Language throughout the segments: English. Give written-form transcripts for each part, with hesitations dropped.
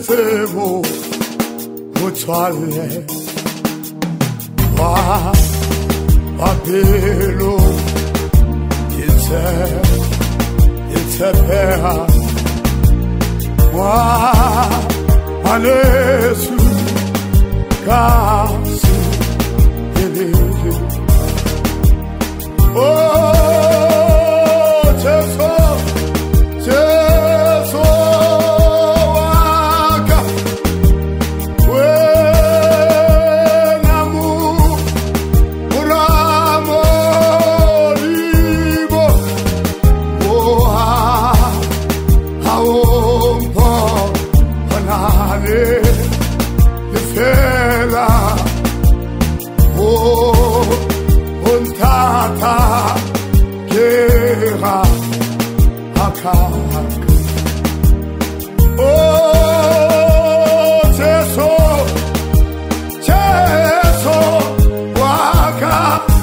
sebo motswalle wa pelo it's a bear wa alesu kasi eleje oh Jesus waka wena muramo libo oh haompo panale fela oh untata kera akak oh Jesu waka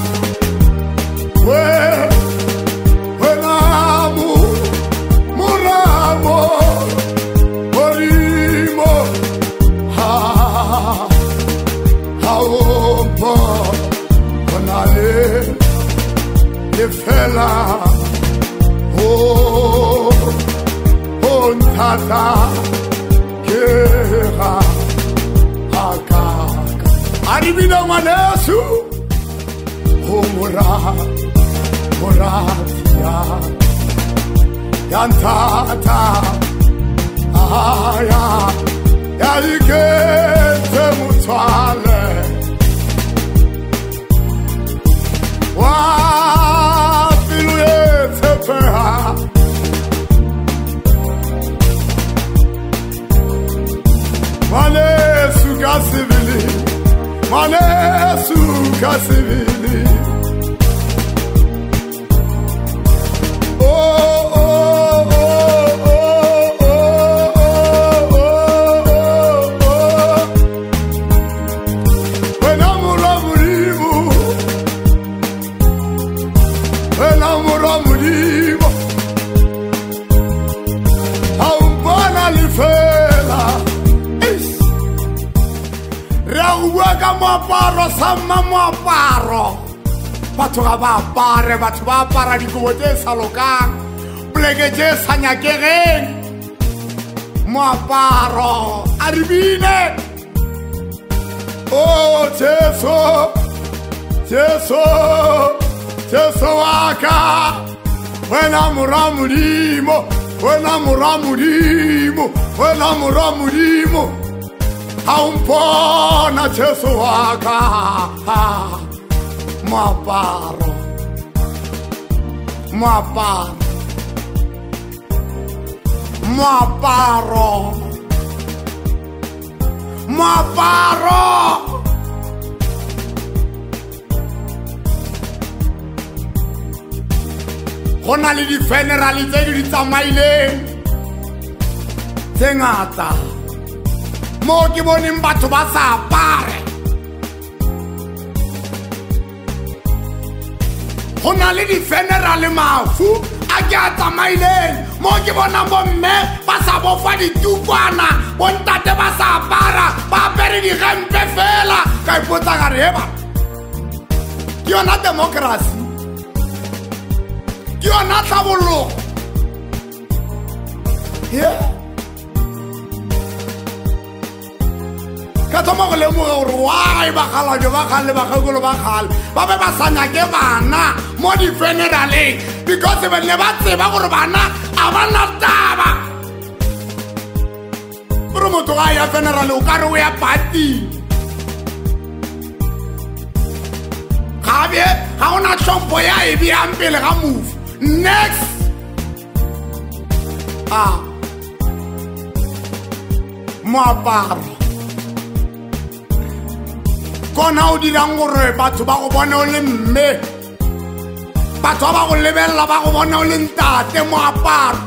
wenamu muramo orimo haompo konale lefela oh ntata kera akaka aribina manesu oh moratia yantata aya yalikete mutswale wa piluyete peha Manesu kasivili Muribo Aumbana lifela Rauweka moaparo sama moaparo Batho ga ba apare batho ba apara dikobo tse sa lokang Poleke tse sa nyakegeng Moaparo aribine Oh Jesu waka wena muramurimo haumpona Jesu waka moaparo Gona le di funeral tse di tsamaileng tse ngata mo ke boneng batho ba sa apare gona le di funeral mafu a ke a tsamaileng mo ke bona bomme ba sa bofa ditukwana bontate ba sa apara ba apere digempe fela ka ipotsa gare heba ke yona democracy ke yona tlhabollo ka thoma go lemoga gore why bakgalabjo ba kgale bakgekolo ba kgale ba be ba sa nyake bana mo di-funeraleng because ba ne ba tseba gore bana a ba na taba gore motho ga ya funeral o kare o ya party gabe ga o na tlhompho ya e beang pele ga move next moaparo kona o dirang gore batho ba go bona o le mme batho ba go lebelela ba go bona o le ntate moaparo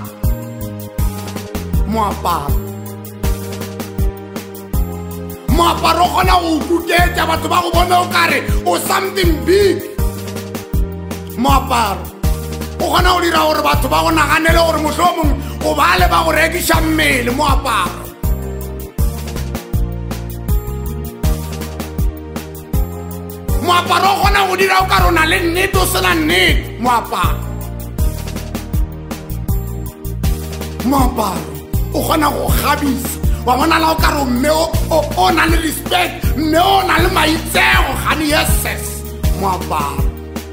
gona go kuketsa batho ba go bona o kare o something big moaparo o gona go dira gore batho ba go naganele gore mohlomong o bale ba go rekisa mmele moaparo moaparo o kgona go dira o ka rona le nnete o sena nnete moaparo o kgona go gabisa wa bona la o ka re mme o na le respect mme o na le maitsego gane yeses moaparo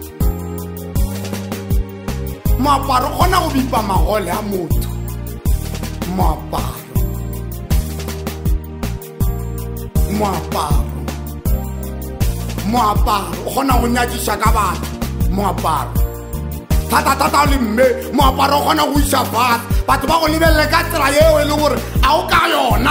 o kgona go bipa magole a motho moaparo o kgona go nyakisa ka batho moaparo thata le mme moaparo o kgona go isa fatshe batho ba go lebelele ka tsela eo e le gore a o ka yona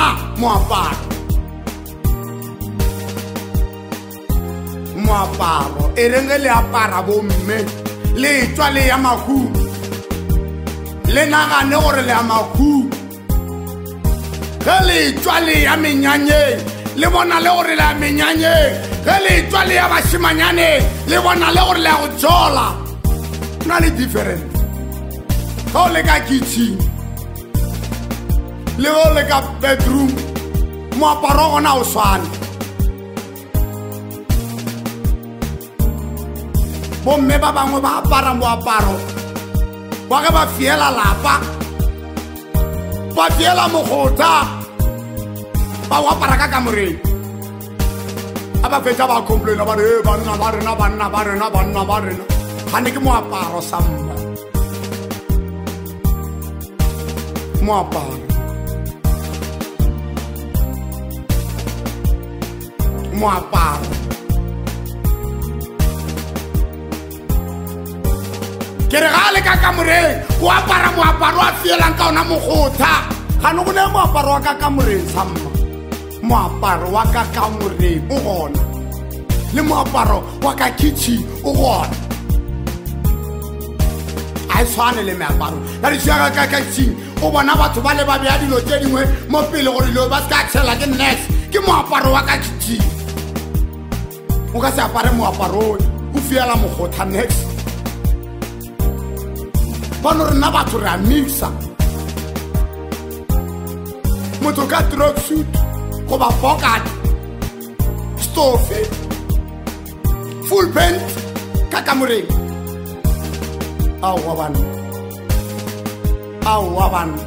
moaparo e reng le apara bomme le tswa le ya mahu le nagane gore le ya mahu ge le tswa le ya menyanyeng le bona le gore le ya menyanyeng ge le tswa le ya bashimanyane le bona le gore le ya go tsola na le different ga o le ka kitchen le o le ka bedroom moaparo gona o swane bomme ba bangwe ba apara moaparo wa ge ba fiela lapa ba fiela mogotha ba o apara ka kamoreng a ba fetsa ba complaina ba re banna ba rena gane ke moaparo sa mma moaparo ke re ga le ka kamoreng o apara moaparo a fielang ka ona mogotha gane go ne moaparo wa ka kamoreng sa mma moaparo wa ka kamoreng o gona le moaparo wa ka kitchen o gona a e tshwane le meaparo ka di siaga ka kitchen o bona batho ba le ba beya dilo tse dingwe mo pele gore dilo ba se ka tshela ke next ke moaparo wa ka kitchen o ka se apare moaparo o fiela mogotha next bano rena batho re a mixa motho ka truck suit goba pocket stove full paint ka kamoreng aowa bana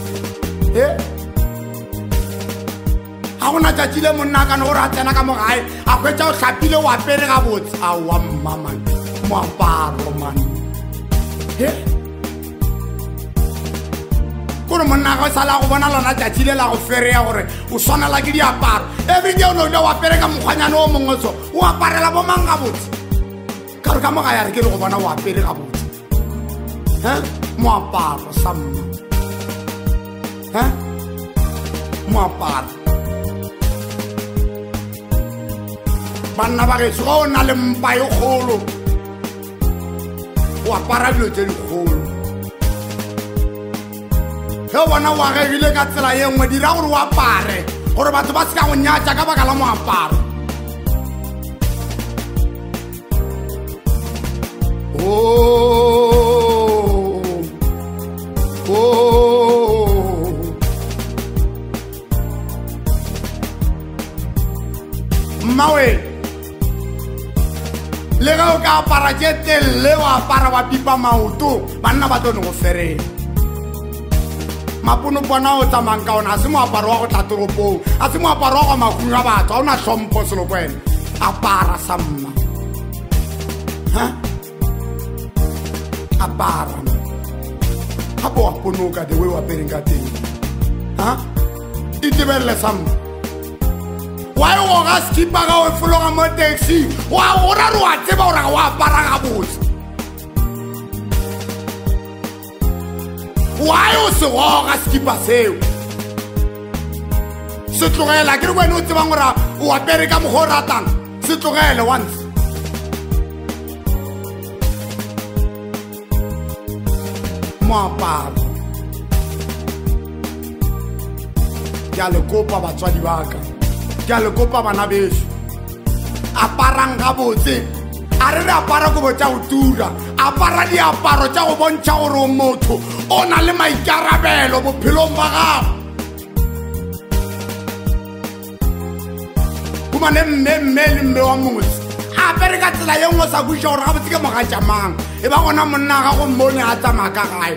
ga gona tšatši le monna kane gore a tsena ka mogae a kgwetša o tlhapile o apere ga botse aowa mmaman moaparo man kore monna ga o sala go bona lona tšatši le la go fereya gore o swanela ke diaparo everyday o nole o apere ka mokgwanyane o mongwe so o aparela bomang ga botse ka re ka mogae a re ke le go bona o apere ga botse moaparo sa mma moaparo banna ba getso ga o na le mpa e kgolo o apara dilo tse dikgolo ge o bona o agegile ka tsela ye nngwe dira gore o apare gore batho ba se ka go nyatša ka baka la moaparo mmawe le ge o ka apara tše telele o apara wa pipa maoto banna ba tlo ne go ferela mapono bona o tsamang ka ona a se moaparo wa go tla toropong a se moaparo wa go makung a batho ga o na hlompho selo kwena apara sa mma apara gape wa ponoka the way wa pereng ka teng itebelele sa mma wa e goga skipa ga o fologa mo taxi wa gora re wa tseba gore ga o apara ga botse wa e o se goga skipa seo se tlogela ke re wena o tsebang gore o apere ka mogo o ratang se tlogele once moaparo ke a le kopa batswadi baka ke a le kopa bana beso aparang ga botse a re re apara kobo tša go tura apara diaparo tša go bontšha gore o motho o na le maikarabelo bophelong ba gago humane mme le mme wa motse apere ka tsela ye nngwe sa buša gore ga botse ke mogatša mang e ba gona monna ga go mmone a tsamaya ka gae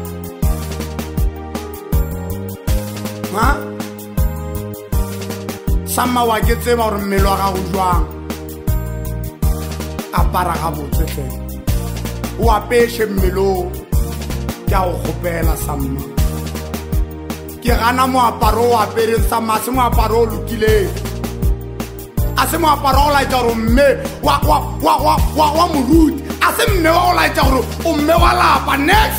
sama wa ke tseba gore mmele wa gago jwang apara ga botse hle o apeshe mmelong ke a go kgopela Sama ke gana moaparo o apereng Sama se moaparo o lokileng a se moaparo o laetša gore mme wa moruti a se mme wa o laetša gore o mme wa lapa next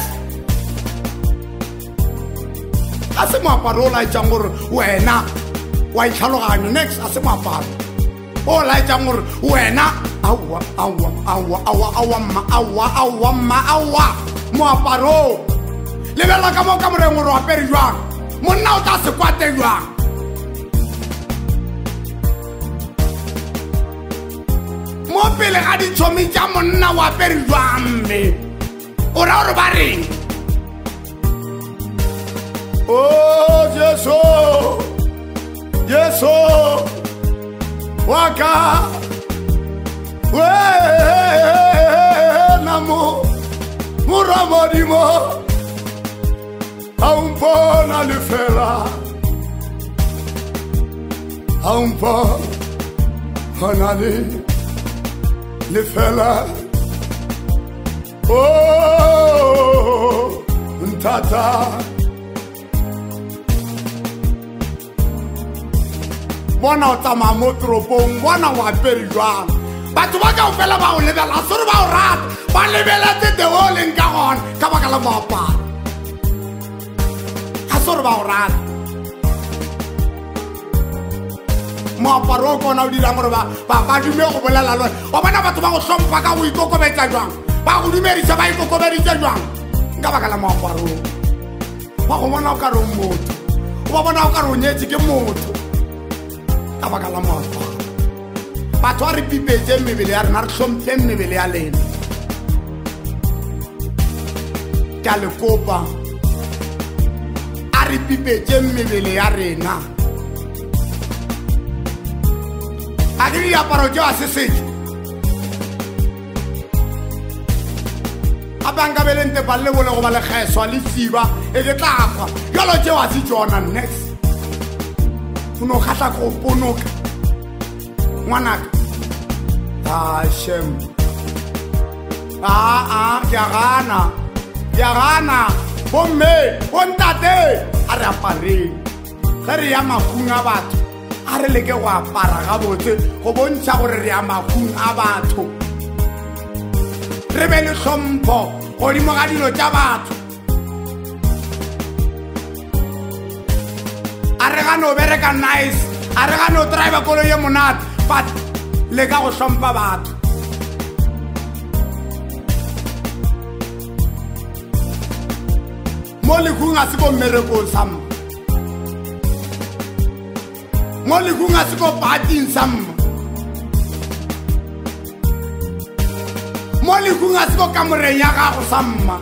a se moaparo o laetšang gore wena wa itlhaloganya next a se moaparo o laetšang gore wena awa moaparo lebela ka mo ka moreng gore o apere jwang monna o tla se kwate jwang mo pele ga ditšhomi tša monna o apere jwang mme o ra gore ba reng oh Jesu waka namo muramodimo aumpona lefela aumpona lefela oh ntata bona o tsamaya mo toropong bona o apere jwang batho ba ka o fela ba o lebela sore ba o rata ba lebeletse the o leng ka gona ka baka la moaparo ga sore ba o rata moaparo o kona o dirang gore ba dume go bolela le o bona batho ba go hlompha ka go ikokobetsa jwang ba go dumedisa ba ikokobeditse jwang ka baka la moaparo ba go bona o ka re o motho o ba bona o ka re o nyetse ke motho ka baka la moaparo batho a re pipetse mebele ya rena re tlhomphe mebele ya lena ke a le kopa a re pipetse mebele ya rena a ke diaparo tšeo a se setšo gape a nka belente ba lebole go ba lekgeswa le siba e ke tlakwa jalo tšeo a se tšona next o no kgatla ko ponoka ngwanaka Hashem ke a gana bomme bontate a re apareng ge re ya makung a batho a re leke go apara gabotse go bontšha gore re ya makung a batho re be le hlompho godimo ga dilo tša batho a re gane o bereka nice a re gane o drive kolo ye monate but le ka go hlompha batho mo lekung a se ko mmerekong Sama mo lekung a se ko pating Sama mo lekung a se ko kamoreng ya gago Sama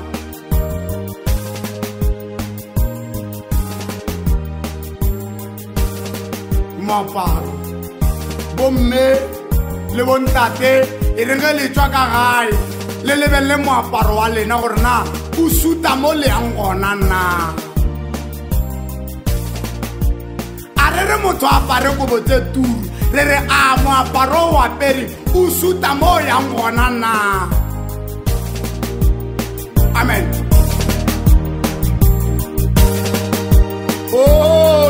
moaparo bomme le bontate e reng ge le tswa ka gae le lebelele moaparo wa lena gore na o suta mo le yang gona na a re re motho a apare kobo tse turu re re a moaparo o apere o suta mo yang gona na amen oh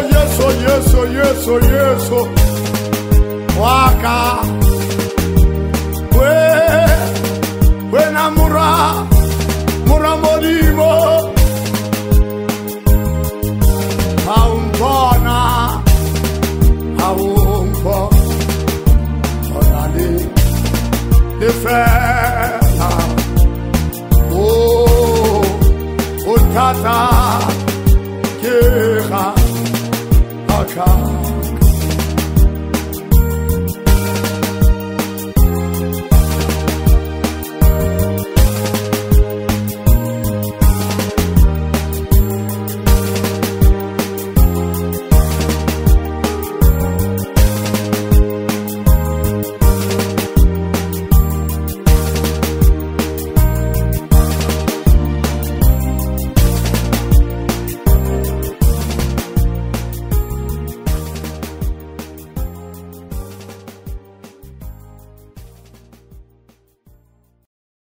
yeso waka wena mura modimo aumpona onale lefela oh tata